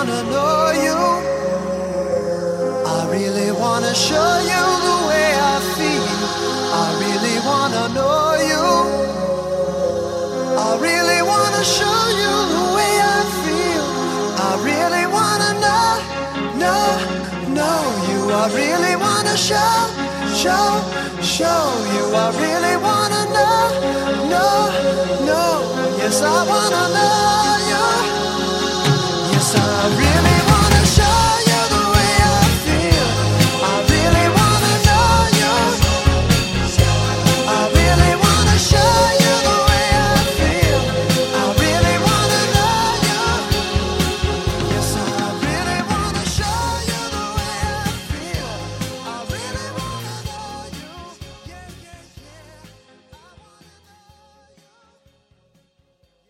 wanna know you. I really wanna show you the way I feel. I really wanna know you. I really wanna show you the way I feel. I really wanna know you. I really wanna show you. I really wanna know. Yes, I wanna know.